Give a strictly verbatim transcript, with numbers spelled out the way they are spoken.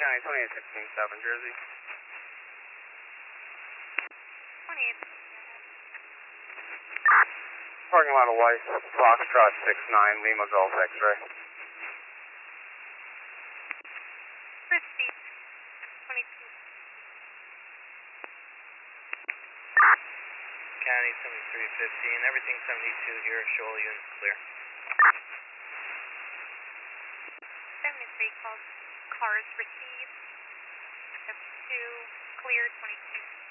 County twenty-eight sixteen seven, Jersey. twenty-eight. Parking lot of Weiss, Foxtrot six nine, Lima Golf X-ray. fifty. twenty-two. County seventy-three fifteen, everything seventy-two here, show all units clear. seventy-three calls, cars received. Step two, clear, twenty-two.